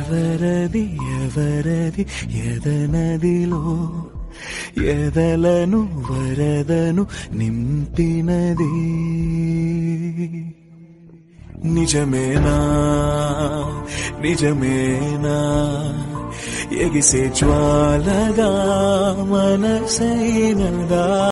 ఎవరది ఎవరది ఎదనదిలో ఎదలను వరదను నింపినది నిజమేనా నిజమేనా ఎగిసే జ్వాలగా మనసైనదా